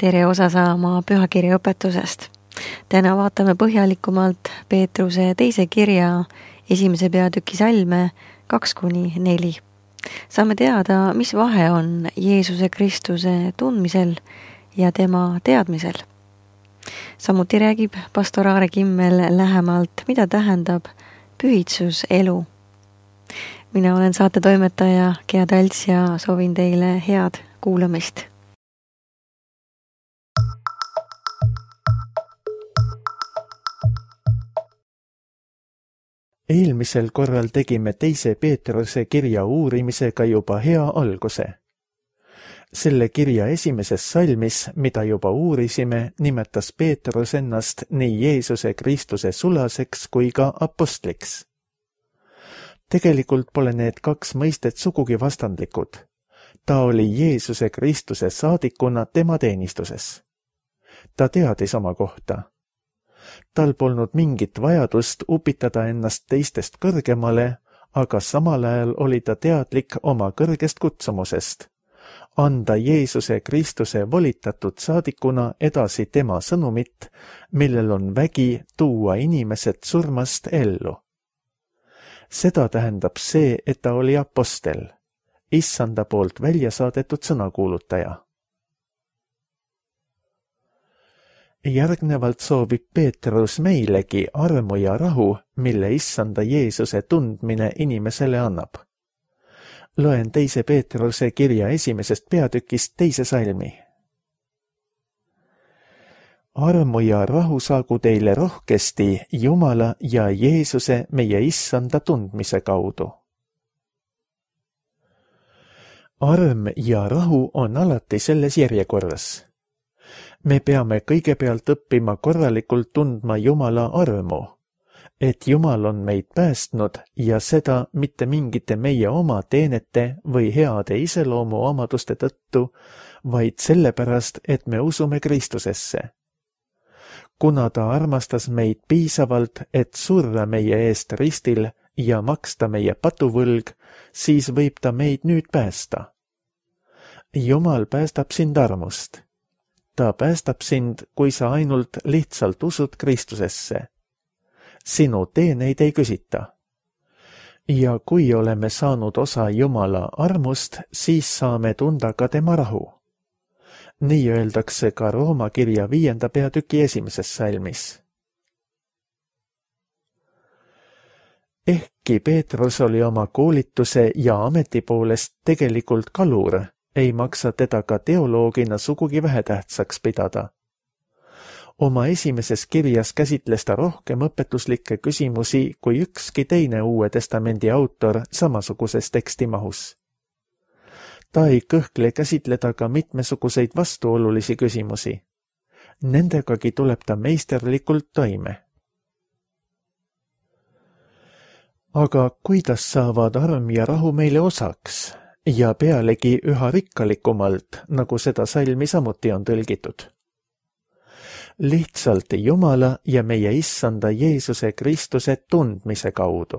tere osa saama pühakirja õpetusest. Täna vaatame põhjalikumalt Peetruse teise kirja 1. peatüki salme 2-4. Saame teada, mis vahe on Jeesuse Kristuse tundmisel ja tema teadmisel. Samuti räägib pastor Aare Kimmel lähemalt, mida tähendab pühitsus elu. Mina olen saatetoimetaja Gea Talts ja soovin teile head kuulamist. Eelmisel korral tegime 2. Peetruse kirja uurimisega juba hea alguse. Selle kirja esimeses salmis, mida juba uurisime, nimetas Peetrus ennast nii Jeesuse Kristuse sulaseks kui ka apostliks. Tegelikult pole need kaks mõistet sugugi vastandlikud. Ta oli Jeesuse Kristuse saadikuna tema teenistuses. Ta teadis oma kohta. Tal polnud mingit vajadust upitada ennast teistest kõrgemale, aga samal ajal oli ta teadlik oma kõrgest kutsumusest. Anda Jeesuse Kristuse volitatud saadikuna edasi tema sõnumit, millel on vägi tuua inimesed surmast ellu. Seda tähendab see, et ta oli apostel, Issanda poolt välja saadetud sõnakuulutaja. Järgnevalt soovib Peetrus meilegi armu ja rahu, mille Issanda Jeesuse tundmine inimesele annab. Loen 2. Peetruse kirja 1. peatükist 2. salmi. Armu ja rahu saagu teile rohkesti Jumala ja Jeesuse meie Issanda tundmise kaudu. Arm ja rahu on alati selles järjekorras. Me peame kõigepealt õppima korralikult tundma Jumala armu, et Jumal on meid päästnud ja seda mitte mingite meie oma teenete või heade iseloomu omaduste tõttu, vaid sellepärast, et me usume Kristusesse. Kuna ta armastas meid piisavalt, et surra meie eest ristil ja maksta meie patuvõlg, siis võib ta meid nüüd päästa. Jumal päästab sind armust. Ta päästab sind, kui sa ainult lihtsalt usud Kristusesse. Sinu teeneid ei küsita. Ja kui oleme saanud osa Jumala armust, siis saame tunda ka tema rahu. Nii öeldakse ka Rooma kirja 5. peatüki 1. salmis. Ehkki Peetrus oli oma koolituse ja ameti poolest tegelikult kalur, ei maksa teda ka teoloogina sugugi vähetähtsaks pidada. Oma esimeses kirjas käsitles ta rohkem õpetuslikke küsimusi kui ükski teine Uue Testamendi autor samasuguses tekstimahus. Ta ei kõhkle käsitleda ka mitmesuguseid vastuolulisi küsimusi. Nendegagi tuleb ta meisterlikult toime. Aga kuidas saavad arm ja rahu meile osaks? Ja pealegi üha rikkalikumalt, nagu seda salmi samuti on tõlgitud. Lihtsalt Jumala ja meie Issanda Jeesuse Kristuse tundmise kaudu.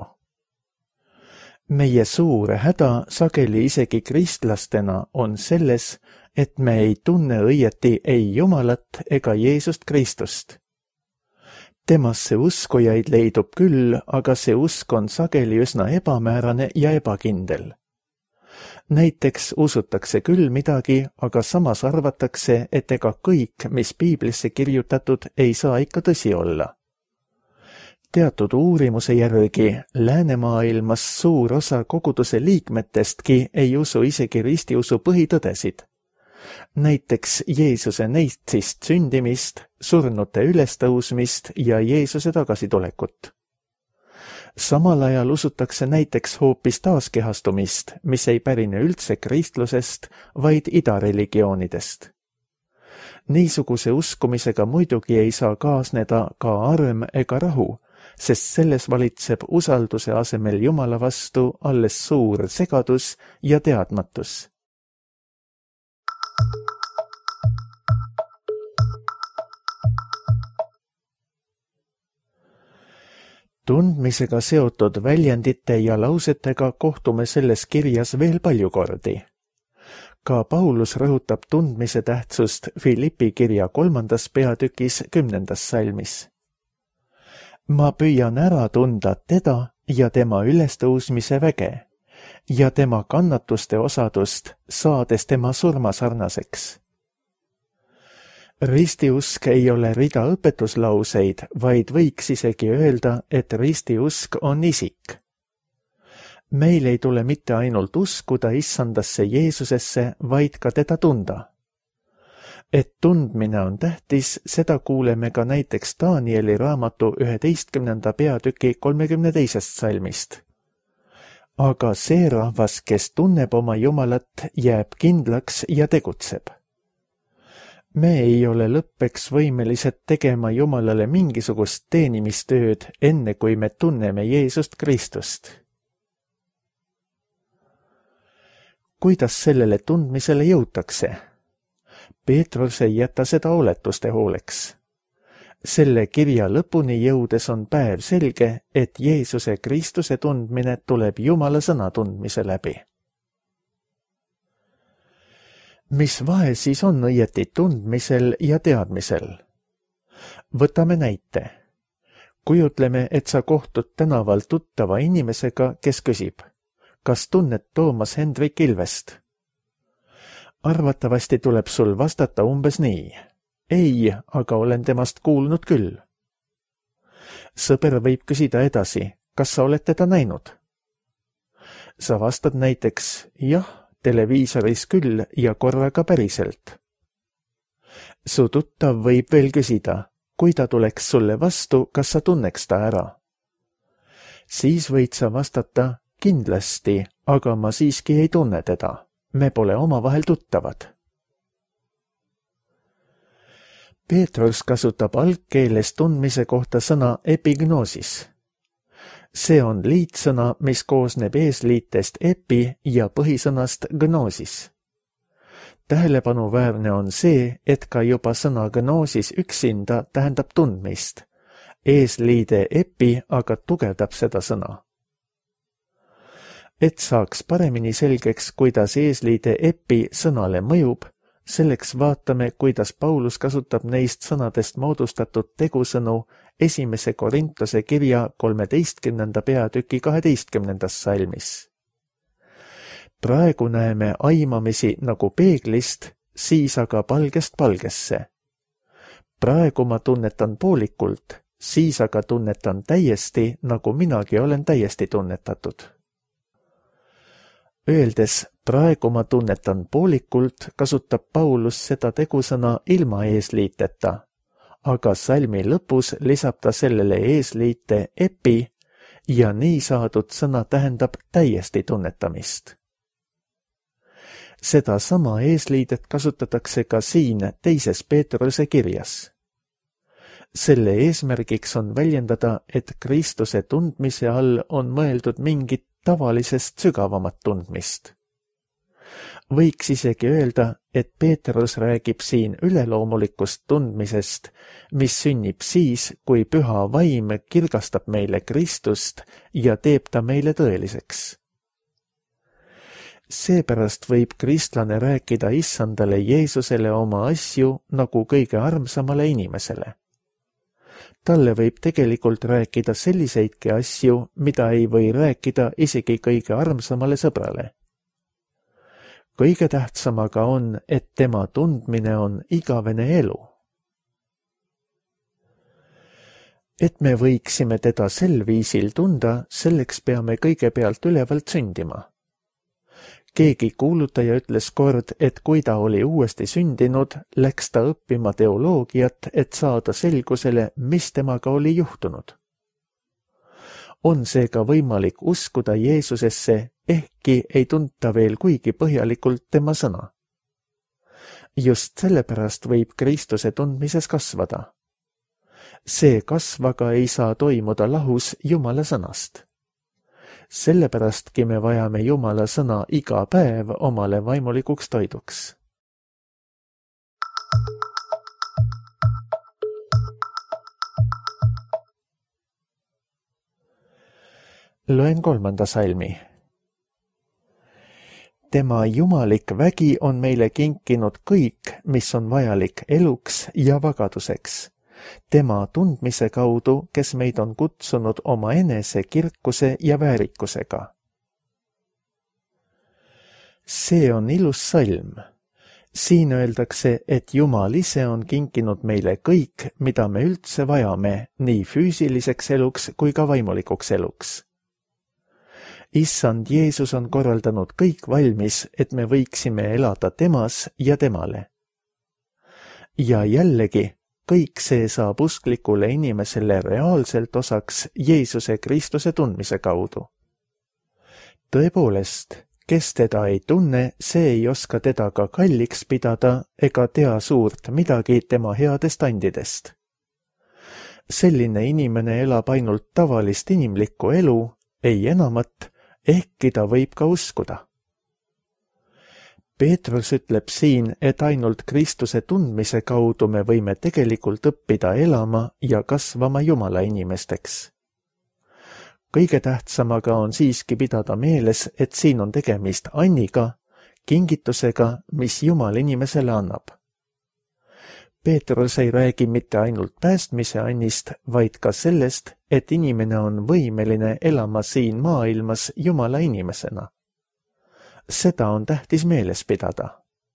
Meie suur häda sageli isegi kristlastena on selles, et me ei tunne õieti ei Jumalat ega Jeesust Kristust. Temasse uskujaid leidub küll, aga see usk on sageli üsna ebamäärane ja ebakindel. Näiteks usutakse küll midagi, aga samas arvatakse, et ega kõik, mis Piiblisse kirjutatud, ei saa ikka tõsi olla. Teatud uurimuse järgi läänemaailmas suur osa koguduse liikmetestki ei usu isegi ristiusu põhitõdesid. Näiteks Jeesuse neitsist sündimist, surnute ülestõusmist ja Jeesuse tagasitulekut. Samal ajal usutakse näiteks hoopis taaskehastumist, mis ei pärine üldse kristlusest, vaid idareligioonidest. Niisuguse uskumisega muidugi ei saa kaasneda ka arm ega rahu, sest selles valitseb usalduse asemel Jumala vastu alles suur segadus ja teadmatus. Tundmisega seotud väljendite ja lausetega kohtume selles kirjas veel palju kordi. Ka Paulus rõhutab tundmise tähtsust Philippi kirja 3. peatükis 10. salmis. Ma püüan ära tunda teda ja tema ülestõusmise väge ja tema kannatuste osadust, saades tema surmasarnaseks. Ristiusk ei ole rida õpetuslauseid, vaid võiks isegi öelda, et ristiusk on isik. Meil ei tule mitte ainult uskuda issandasse Jeesusesse, vaid ka teda tunda. Et tundmine on tähtis, seda kuuleme ka näiteks Danieli raamatu 11. peatüki 32. salmist. Aga see rahvas, kes tunneb oma Jumalat, jääb kindlaks ja tegutseb. Me ei ole lõppeks võimelised tegema Jumalale mingisugust teenimistööd, enne kui me tunneme Jeesust Kristust. Kuidas sellele tundmisele jõutakse? Peetrus ei jäta seda oletuste hooleks. Selle kirja lõpuni jõudes on päev selge, et Jeesuse Kristuse tundmine tuleb Jumala sõna tundmise läbi. Mis vahe siis on õieti tundmisel ja teadmisel? Võtame näite. Kujutleme, et sa kohtud tänaval tuttava inimesega, kes küsib, kas tunned Toomas Hendrik Ilvest? Arvatavasti tuleb sul vastata umbes nii. Ei, aga olen temast kuulnud küll. Sõber võib küsida edasi, kas sa oled teda näinud? Sa vastad näiteks, jah, televiisoris küll ja korraga päriselt. Su tuttav võib veel küsida, kui ta tuleks sulle vastu, kas sa tunneks ta ära? Siis võid sa vastata, kindlasti, aga ma siiski ei tunne teda. Me pole omavahel tuttavad. Peetrus kasutab algkeeles tundmise kohta sõna epignoosis. See on liitsõna, mis koosneb eesliitest epi ja põhisõnast gnoosis. Tähelepanuväärne on see, et ka juba sõna gnoosis üksinda tähendab tundmist. Eesliide epi aga tugevdab seda sõna. Et saaks paremini selgeks, kuidas eesliide epi sõnale mõjub, selleks vaatame, kuidas Paulus kasutab neist sõnadest moodustatud tegusõnu 1. Korintuse kirja 13. peatüki 12. salmis. Praegu näeme aimamisi nagu peeglist, siis aga palgest palgesse. Praegu ma tunnetan poolikult, siis aga tunnetan täiesti, nagu minagi olen täiesti tunnetatud. Öeldes, praegu ma tunnetan poolikult, kasutab Paulus seda tegusõna ilma eesliiteta, aga salmi lõpus lisab ta sellele eesliite epi ja nii saadud sõna tähendab täiesti tunnetamist. Seda sama eesliidet kasutatakse ka siin teises Peetruse kirjas. Selle eesmärgiks on väljendada, et Kristuse tundmise all on mõeldud mingit tavalisest sügavamat tundmist. Võiks isegi öelda, et Peetrus räägib siin üleloomulikust tundmisest, mis sünnib siis, kui püha vaim kirgastab meile Kristust ja teeb ta meile tõeliseks. Seepärast võib kristlane rääkida issandale Jeesusele oma asju nagu kõige armsamale inimesele. Talle võib tegelikult rääkida selliseidki asju, mida ei või rääkida isegi kõige armsamale sõbrale. Kõige tähtsam aga on, et tema tundmine on igavene elu. Et me võiksime teda sel viisil tunda, selleks peame kõigepealt ülevalt sündima. Keegi kuulutaja ütles kord, et kui ta oli uuesti sündinud, läks ta õppima teoloogiat, et saada selgusele, mis temaga oli juhtunud. On seega võimalik uskuda Jeesusesse, ehkki ei tunta veel kuigi põhjalikult tema sõna. Just sellepärast võib Kristuse tundmises kasvada. See kasv aga ei saa toimuda lahus Jumala sõnast. Sellepäradki me vajame Jumala sõna iga päev omale vaimulikuks toiduks. Loen 3. salmi. tema jumalik vägi on meile kinkinud kõik, mis on vajalik eluks ja vagaduseks. Tema tundmise kaudu, kes meid on kutsunud oma enese kirkuse ja väärikusega. See on ilus salm. Siin öeldakse, et Jumal ise on kinkinud meile kõik, mida me üldse vajame, nii füüsiliseks eluks kui ka vaimulikuks eluks. Issand Jeesus on korraldanud kõik valmis, et me võiksime elada temas ja temale. Ja jällegi, kõik see saab usklikule inimesele reaalselt osaks Jeesuse Kristuse tundmise kaudu. Tõepoolest, kes teda ei tunne, see ei oska teda ka kalliks pidada ega tea suurt midagi tema headest andidest. Selline inimene elab ainult tavalist inimlikku elu, ei enamat, ehkki ta võib ka uskuda. Peetrus ütleb siin, et ainult Kristuse tundmise kaudu me võime tegelikult õppida elama ja kasvama Jumala inimesteks. Kõige tähtsamaga on siiski pidada meeles, et siin on tegemist anniga, kingitusega, mis Jumal inimesele annab. Peetrus ei räägi mitte ainult päästmise annist, vaid ka sellest, et inimene on võimeline elama siin maailmas Jumala inimesena. Seda on tähtis meeles pidada.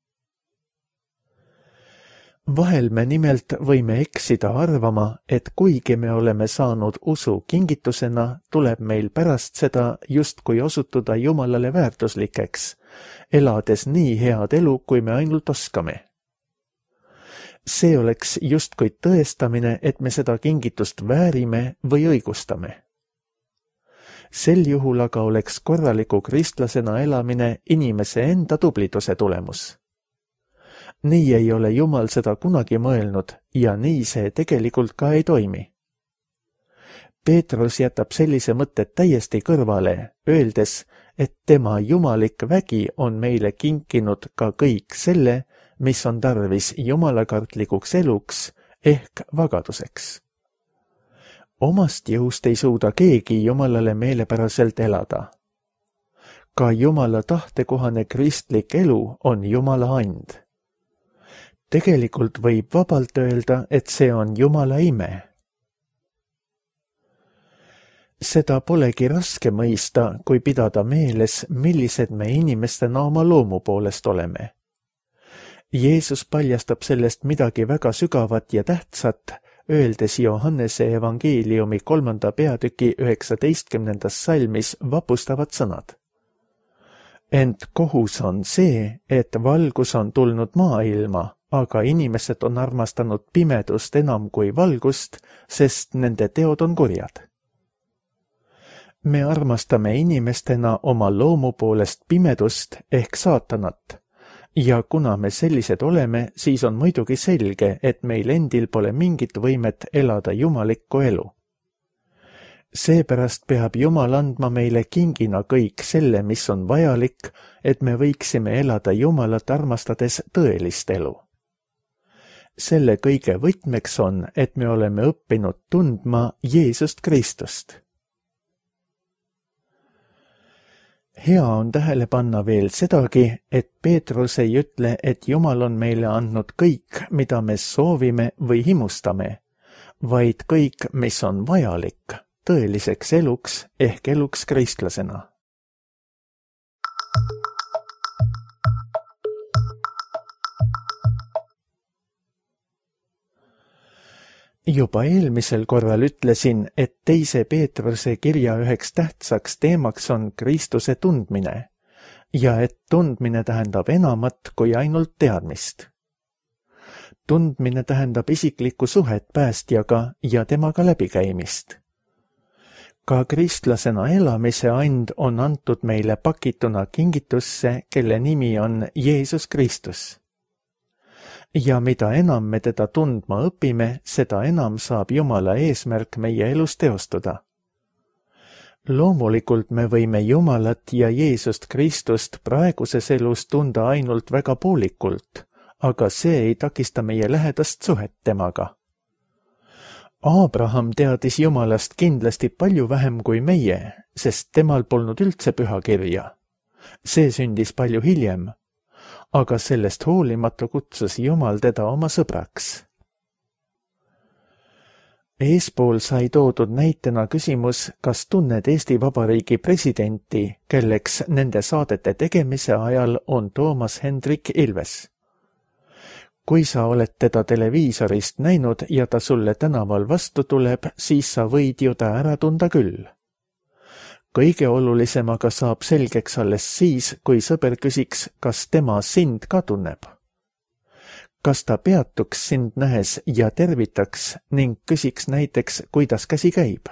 Vahel me nimelt võime eksida arvama, et kuigi me oleme saanud usu kingitusena, tuleb meil pärast seda justkui osutuda Jumalale väärtuslikeks, elades nii head elu, kui me ainult oskame. See oleks justkui tõestamine, et me seda kingitust väärime või õigustame. Sel juhul aga oleks korraliku kristlasena elamine inimese enda tubliduse tulemus. Nii ei ole Jumal seda kunagi mõelnud ja nii see tegelikult ka ei toimi. Peetrus jätab sellise mõtted täiesti kõrvale, öeldes, et tema jumalik vägi on meile kinkinud ka kõik selle, mis on tarvis jumalakartlikuks eluks ehk vagaduseks. Omast jõust ei suuda keegi Jumalale meelepäraselt elada. Ka Jumala tahtekohane kristlik elu on Jumala and. Tegelikult võib vabalt öelda, et see on Jumala ime. Seda polegi raske mõista, kui pidada meeles, millised me inimestena oma loomu poolest oleme. Jeesus paljastab sellest midagi väga sügavat ja tähtsat, öeldes Johannese evangeeliumi 3. peatüki 19. salmis vapustavad sõnad. Ent kohus on see, et valgus on tulnud maailma, aga inimesed on armastanud pimedust enam kui valgust, sest nende teod on kurjad. Me armastame inimestena oma loomu poolest pimedust ehk saatanat, ja kuna me sellised oleme, siis on muidugi selge, et meil endil pole mingit võimet elada jumalikku elu. Seepärast peab Jumal andma meile kingina kõik selle, mis on vajalik, et me võiksime elada Jumalat armastades tõelist elu. Selle kõige võtmeks on, et me oleme õppinud tundma Jeesust Kristust. Hea on tähele panna veel sedagi, et Peetrus ei ütle, et Jumal on meile andnud kõik, mida me soovime või himustame, vaid kõik, mis on vajalik tõeliseks eluks ehk eluks kristlasena. Juba eelmisel korral ütlesin, et teise Peetruse kirja üheks tähtsaks teemaks on Kristuse tundmine ja et tundmine tähendab enamat kui ainult teadmist. Tundmine tähendab isiklikku suhet päästjaga ja temaga läbikäimist. Ka kristlasena elamise and on antud meile pakituna kingitusse, kelle nimi on Jeesus Kristus. Ja mida enam me teda tundma õpime, seda enam saab Jumala eesmärk meie elus teostuda. Loomulikult me võime Jumalat ja Jeesust Kristust praeguses elus tunda ainult väga poolikult, aga see ei takista meie lähedast suhet temaga. Abraham teadis Jumalast kindlasti palju vähem kui meie, sest temal polnud üldse pühakirja. See sündis palju hiljem, aga sellest hoolimata kutsus Jumal teda oma sõbraks. Eespool sai toodud näitena küsimus, kas tunned Eesti Vabariigi presidenti, kelleks nende saadete tegemise ajal on Toomas Hendrik Ilves. Kui sa oled teda televiisorist näinud ja ta sulle tänaval vastu tuleb, siis sa võid ju ta ära tunda küll. Kõige olulisem aga saab selgeks alles siis, kui sõber küsiks, kas tema sind ka tunneb. Kas ta peatuks sind nähes ja tervitaks ning küsiks näiteks, kuidas käsi käib?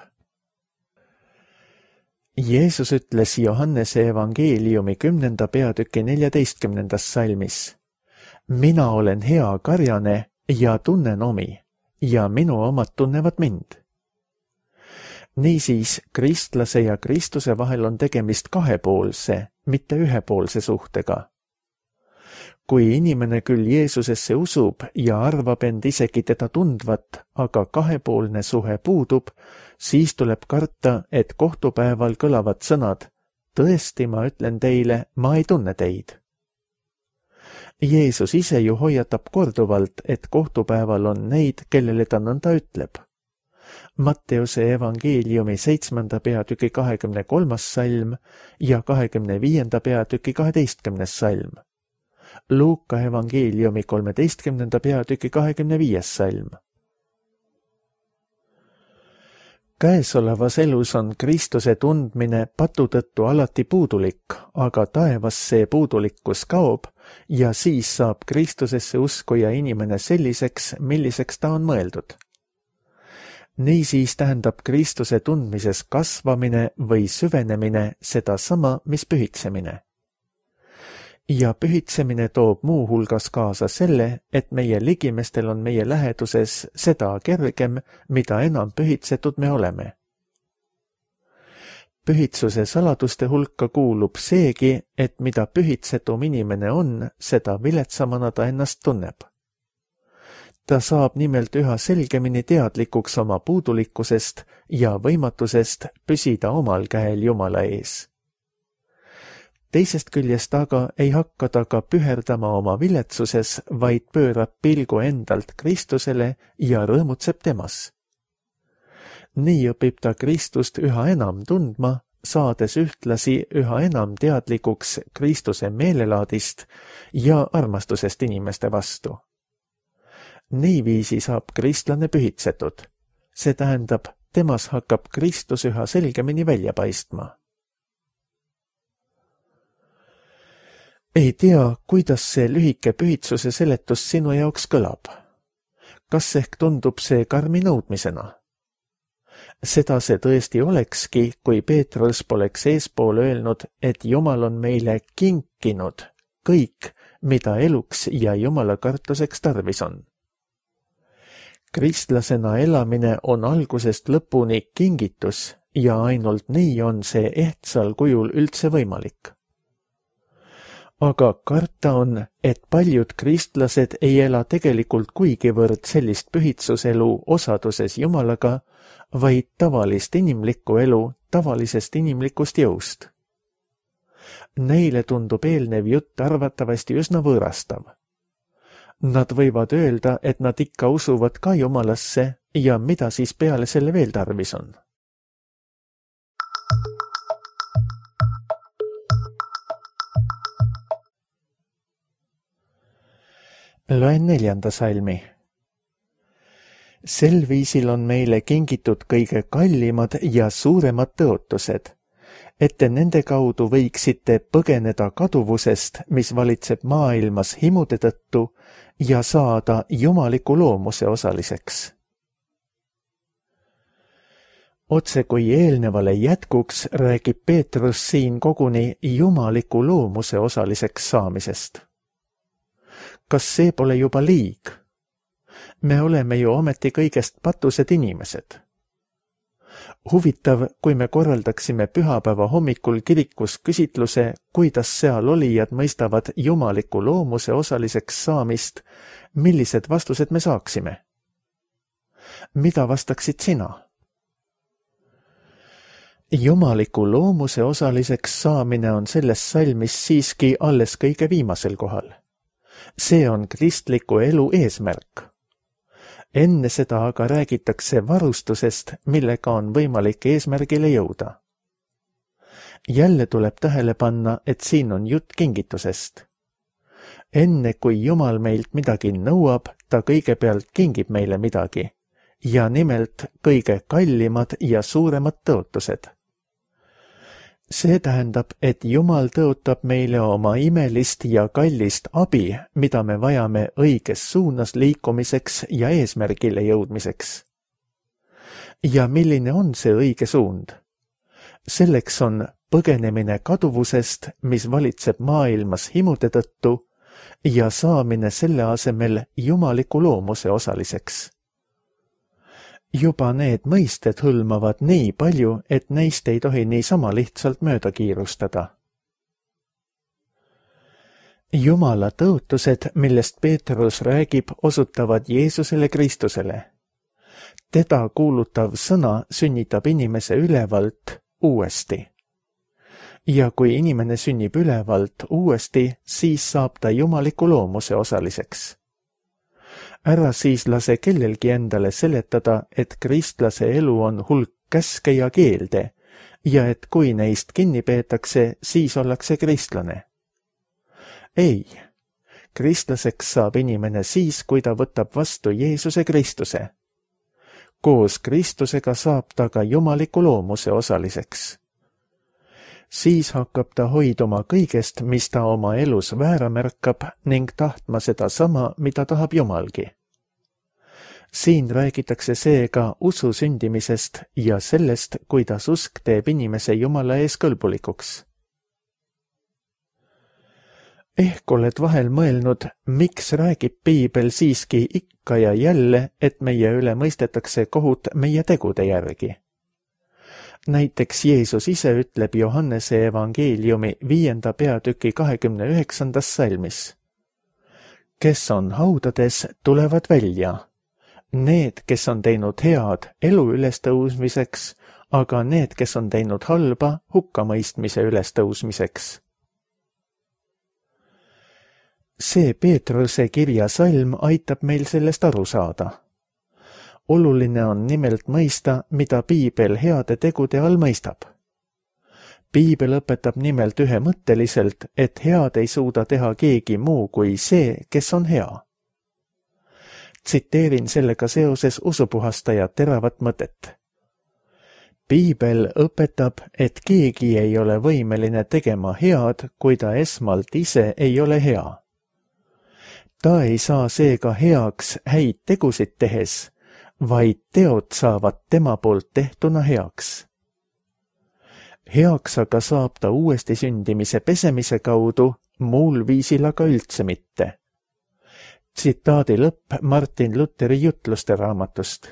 Jeesus ütles Johannese evangeeliumi 10. peatüki 14. salmis. Mina olen hea karjane ja tunnen omi ja minu omad tunnevad mind. Niisiis, kristlase ja Kristuse vahel on tegemist kahepoolse, mitte ühepoolse suhtega. Kui inimene küll Jeesusesse usub ja arvab end isegi teda tundvat, aga kahepoolne suhe puudub, siis tuleb karta, et kohtupäeval kõlavad sõnad, tõesti, ma ütlen teile, ma ei tunne teid. Jeesus ise ju hoiatab korduvalt, et kohtupäeval on neid, kellele ta nõnda ütleb. Matteuse evangeeliumi 7. peatüki 23. salm ja 25. peatüki 12. salm. Luuka evangeeliumi 13. peatüki 25. salm. Käesolevas elus on Kristuse tundmine patu tõttu alati puudulik, aga taevas see puudulikkus kaob ja siis saab Kristusesse uskuja inimene selliseks, milliseks ta on mõeldud. Niisiis tähendab Kristuse tundmises kasvamine või süvenemine sedasama, mis pühitsemine. Ja pühitsemine toob muu hulgas kaasa selle, et meie ligimestel on meie läheduses seda kergem, mida enam pühitsetud me oleme. Pühitsuse saladuste hulka kuulub seegi, et mida pühitsetum inimene on, seda viletsamana ta ennast tunneb. Ta saab nimelt üha selgemini teadlikuks oma puudulikkusest ja võimatusest püsida omal käel Jumala ees. Teisest küljest aga ei hakka ta ka püherdama oma viletsuses, vaid pöörab pilgu endalt Kristusele ja rõõmutseb temas. Nii õpib ta Kristust üha enam tundma, saades ühtlasi üha enam teadlikuks Kristuse meelelaadist ja armastusest inimeste vastu. Niiviisi saab kristlane pühitsetud. See tähendab, temas hakkab Kristus üha selgemini välja paistma. Ei tea, kuidas see lühike pühitsuse seletus sinu jaoks kõlab. Kas ehk tundub see karmi nõudmisena? Seda see tõesti olekski, kui Peetrus poleks eespool öelnud, et Jumal on meile kinkinud kõik, mida eluks ja Jumala kartuseks tarvis on. Kristlasena elamine on algusest lõpuni kingitus ja ainult nii on see ehtsal kujul üldse võimalik. Aga karta on, et paljud kristlased ei ela tegelikult kuigivõrd sellist pühitsuselu osaduses Jumalaga, vaid tavalist inimlikku elu tavalisest inimlikust jõust. Neile tundub eelnev jutt arvatavasti üsna võõrastav. Nad võivad öelda, et nad ikka usuvad ka Jumalasse ja mida siis peale selle veel tarvis on. Loen 4. salmi. Sel viisil on meile kingitud kõige kallimad ja suuremad tõotused, et te nende kaudu võiksite põgeneda kaduvusest, mis valitseb maailmas himude tõttu, ja saada jumaliku loomuse osaliseks. Otse kui eelnevale jätkuks räägib Peetrus siin koguni jumaliku loomuse osaliseks saamisest. Kas see pole juba liig? Me oleme ju ometi kõigest patused inimesed. Huvitav, kui me korraldaksime pühapäeva hommikul kirikus küsitluse, kuidas seal olijad mõistavad jumaliku loomuse osaliseks saamist, millised vastused me saaksime? Mida vastaksid sina? Jumaliku loomuse osaliseks saamine on selles salmis siiski alles kõige viimasel kohal. See on kristliku elu eesmärk. Enne seda aga räägitakse varustusest, millega on võimalik eesmärgile jõuda. Jälle tuleb tähele panna, et siin on jutt kingitusest. Enne kui Jumal meilt midagi nõuab, ta kõigepealt kingib meile midagi, ja nimelt kõige kallimad ja suuremad tõotused. See tähendab, et Jumal tõotab meile oma imelist ja kallist abi, mida me vajame õiges suunas liikumiseks ja eesmärgile jõudmiseks. Ja milline on see õige suund? Selleks on põgenemine kaduvusest, mis valitseb maailmas himude tõttu, ja saamine selle asemel jumaliku loomuse osaliseks. Juba need mõisted hõlmavad nii palju, et neist ei tohi niisama lihtsalt mööda kiirustada. Jumala tõotused, millest Peetrus räägib, osutavad Jeesusele Kristusele. Teda kuulutav sõna sünnitab inimese ülevalt uuesti. Ja kui inimene sünnib ülevalt uuesti, siis saab ta jumaliku loomuse osaliseks. Ära siis lase kellelgi endale seletada, et kristlase elu on hulk käske ja keelde ja et kui neist kinni peetakse, siis ollakse kristlane. Ei, kristlaseks saab inimene siis, kui ta võtab vastu Jeesuse Kristuse. Koos Kristusega saab ta ka jumaliku loomuse osaliseks. Siis hakkab ta hoiduma kõigest, mis ta oma elus väära märkab ning tahtma seda sama, mida tahab Jumalgi. Siin räägitakse seega usu sündimisest ja sellest, kuidas usk teeb inimese Jumala ees kõlbulikuks. Ehk oled vahel mõelnud, miks räägib Piibel siiski ikka ja jälle, et meie üle mõistetakse kohut meie tegude järgi. Näiteks Jeesus ise ütleb Johannese evangeeliumi 5. peatüki 29. salmis. Kes on haudades, tulevad välja. Need, kes on teinud head elu ülestõusmiseks, aga need, kes on teinud halba hukkamõistmise ülestõusmiseks. See Peetruse kirja salm aitab meil sellest aru saada. Oluline on nimelt mõista, mida Piibel heade tegude all mõistab. Piibel õpetab nimelt ühemõtteliselt, et head ei suuda teha keegi muu kui see, kes on hea. Tsiteerin sellega seoses usupuhastaja teravat mõtet. Piibel õpetab, et keegi ei ole võimeline tegema head, kui ta esmalt ise ei ole hea. Ta ei saa seega heaks häid tegusid tehes, vaid teod saavad tema poolt tehtuna heaks. Heaks aga saab ta uuesti sündimise pesemise kaudu, muul viisil aga üldse mitte. Tsitaadi lõpp Martin Lutheri jutluste raamatust.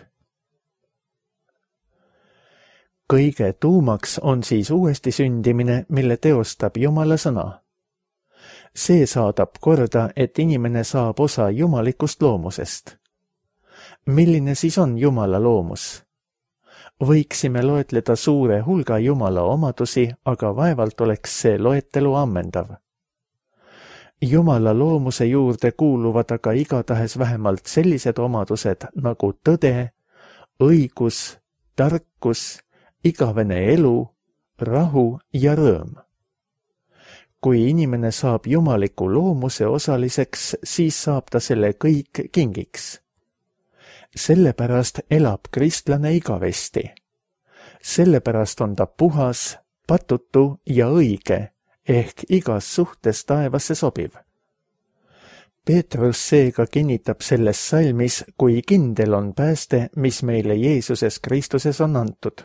Kõige tuumaks on siis uuesti sündimine, mille teostab Jumala sõna. See saadab korda, et inimene saab osa jumalikust loomusest. Milline siis on Jumala loomus? Võiksime loetleda suure hulga Jumala omadusi, aga vaevalt oleks see loetelu ammendav. Jumala loomuse juurde kuuluvad aga igatahes vähemalt sellised omadused nagu tõde, õigus, tarkus, igavene elu, rahu ja rõõm. Kui inimene saab jumaliku loomuse osaliseks, siis saab ta selle kõik kingiks. Sellepärast elab kristlane igavesti. Sellepärast on ta puhas, patutu ja õige, ehk igas suhtes taevasse sobiv. Peetrus seega kinnitab selles salmis, kui kindel on pääste, mis meile Jeesuses Kristuses on antud.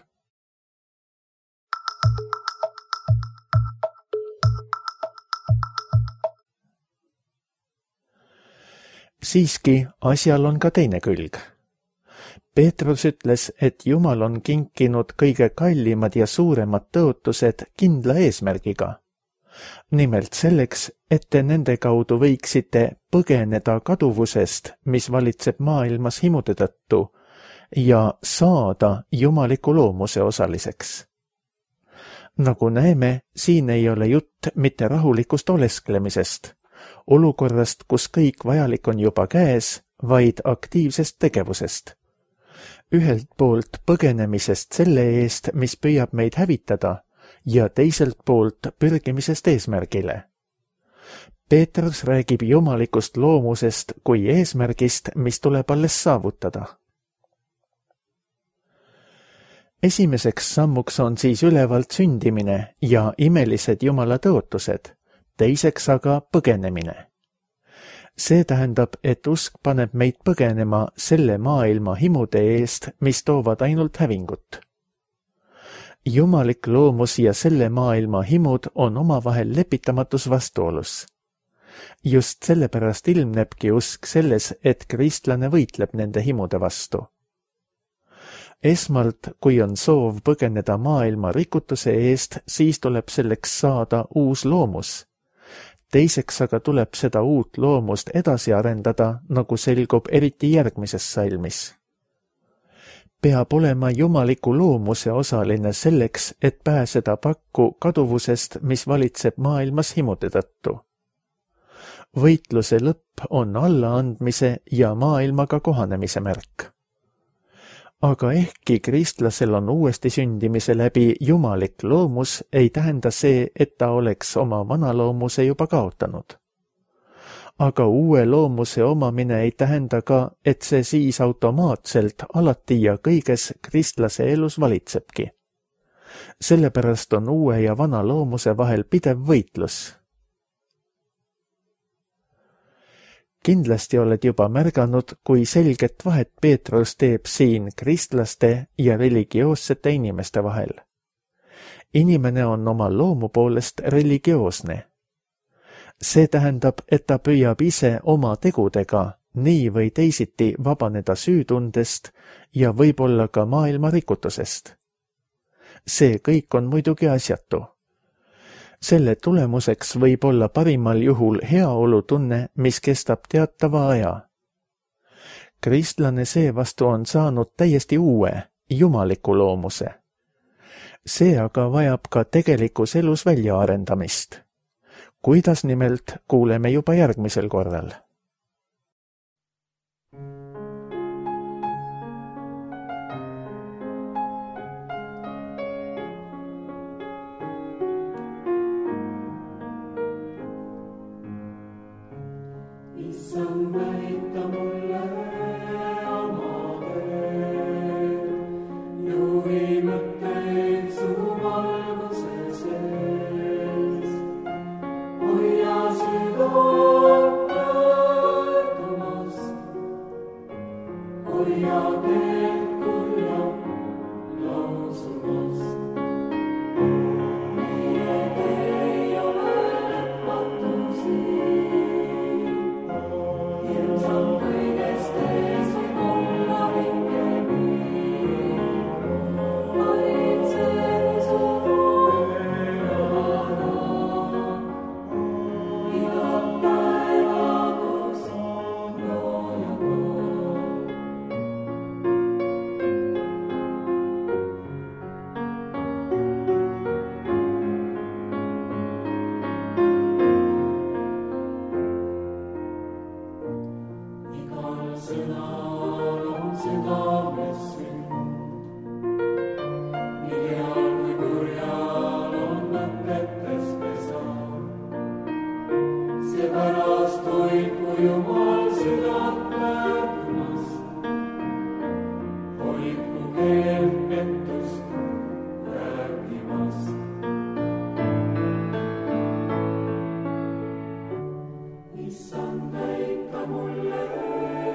Siiski asjal on ka teine külg. Peetrus ütles, et Jumal on kinkinud kõige kallimad ja suuremad tõotused kindla eesmärgiga. Nimelt selleks, et te nende kaudu võiksite põgeneda kaduvusest, mis valitseb maailmas himude tõttu, ja saada jumaliku loomuse osaliseks. Nagu näeme, siin ei ole jutt mitte rahulikust olesklemisest, olukorrast, kus kõik vajalik on juba käes, vaid aktiivsest tegevusest. Ühelt poolt põgenemisest selle eest, mis püüab meid hävitada, ja teiselt poolt pürgimisest eesmärgile. Peetrus räägib jumalikust loomusest kui eesmärgist, mis tuleb alles saavutada. Esimeseks sammuks on siis ülevalt sündimine ja imelised Jumala tõotused, teiseks aga põgenemine. See tähendab, et usk paneb meid põgenema selle maailma himude eest, mis toovad ainult hävingut. Jumalik loomus ja selle maailma himud on omavahel lepitamatus vastuolus. Just sellepärast ilmnebki usk selles, et kristlane võitleb nende himude vastu. Esmalt, kui on soov põgeneda maailma rikutuse eest, siis tuleb selleks saada uus loomus. Teiseks aga tuleb seda uut loomust edasi arendada, nagu selgub eriti järgmises salmis. Peab olema jumaliku loomuse osaline selleks, et pääseda pakku kaduvusest, mis valitseb maailmas himude tõttu. Võitluse lõpp on allaandmise ja maailmaga kohanemise märk. Aga ehkki kristlasel on uuesti sündimise läbi jumalik loomus, ei tähenda see, et ta oleks oma vana loomuse juba kaotanud. Aga uue loomuse omamine ei tähenda ka, et see siis automaatselt alati ja kõiges kristlase elus valitsebki. Sellepärast on uue ja vana loomuse vahel pidev võitlus. Kindlasti oled juba märganud, kui selget vahet Peetrus teeb siin kristlaste ja religioossete inimeste vahel. Inimene on oma loomu poolest religioosne. See tähendab, et ta püüab ise oma tegudega nii või teisiti vabaneda süütundest ja võib-olla ka maailma rikutusest. See kõik on muidugi asjatu. Selle tulemuseks võib olla parimal juhul heaolutunne, mis kestab teatava aja. Kristlane seevastu on saanud täiesti uue, jumaliku loomuse. See aga vajab ka tegelikus elus väljaarendamist. Kuidas nimelt, kuuleme juba järgmisel korral.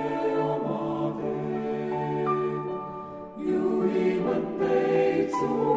Juhi mõtteid su